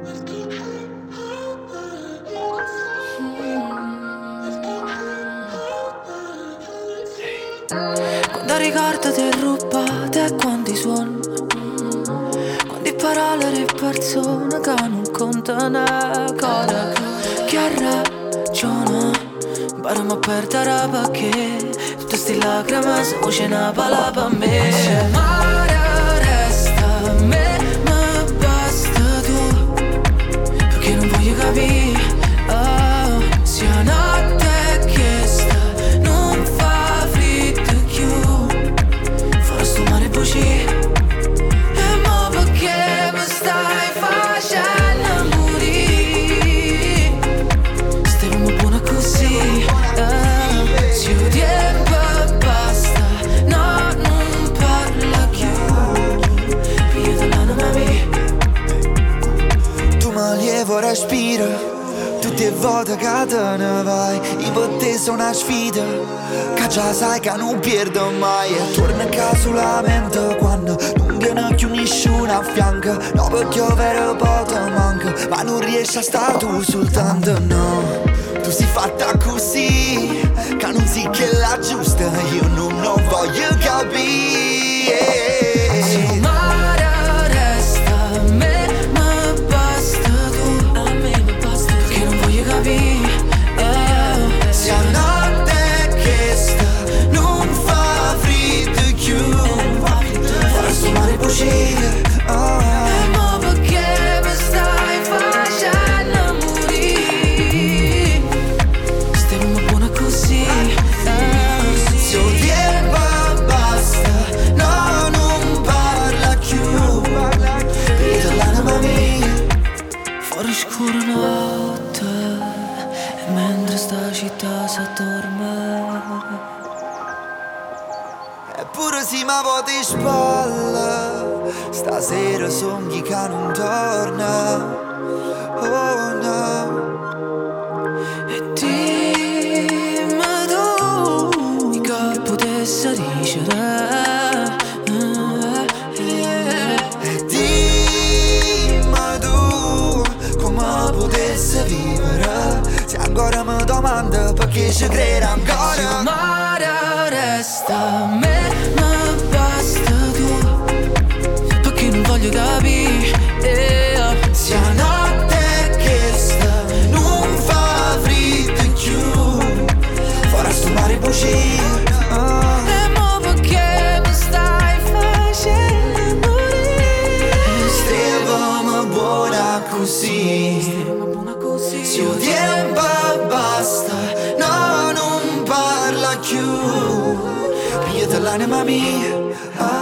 Quando ricordo ti rubate e quanti suoni, quante parole e persone che non contano ancora. Chi ha ragione, impariamo a perdere perché tutte sti lacrime sono voce una palla per me. Se il mare resta a me, ma basta tu, perché non voglio capire. Oh, se la notte è chiesta non fa fritto chiù, farò sto mare buci. E mo perché mi stai facendo morire? Stiamo buona così, se il tempo basta, no, non parla più, io dell'anima mia. Tu mi lievo respiro, tutte le volte che te ne vai, io per te sono una sfida, che già sai che non perdo mai. E torno a casa solamente quando non viene più nessuno a fianco. No, perché io vero po' te manco, ma non riesci a stare tu soltanto, no. Tu sei fatta così, che non sei che la giusta, io non lo voglio capire. Se il mare resta a me, ma basta tu, a me ma basta, perché non voglio capire. Se la notte è chiesta non fa fritto più, farò sto mare bucire. E mo perché mi stai facendo morire? Stiamo buona così, Se il tempo basta, no, non parla più, io dell'anima mia. fuori scuro notte, e mentre sta città s'addorme. Eppure si ma vuoti spalle, stasera sogni che non torna. Oh no. E dimmi tu che potesse dicere, E dimmi tu come potesse vivere, se ancora mi domanda perché ci credo se il ancora. mare resta a me, ma basta tu, perché non voglio capire. Se la notte è chiesta non fa fritto più, farò sto mare bucire. E mo perché mi stai facendo morire? Stiamo buona così, se il tempo basta, no, non parla più, io dell'anima mia.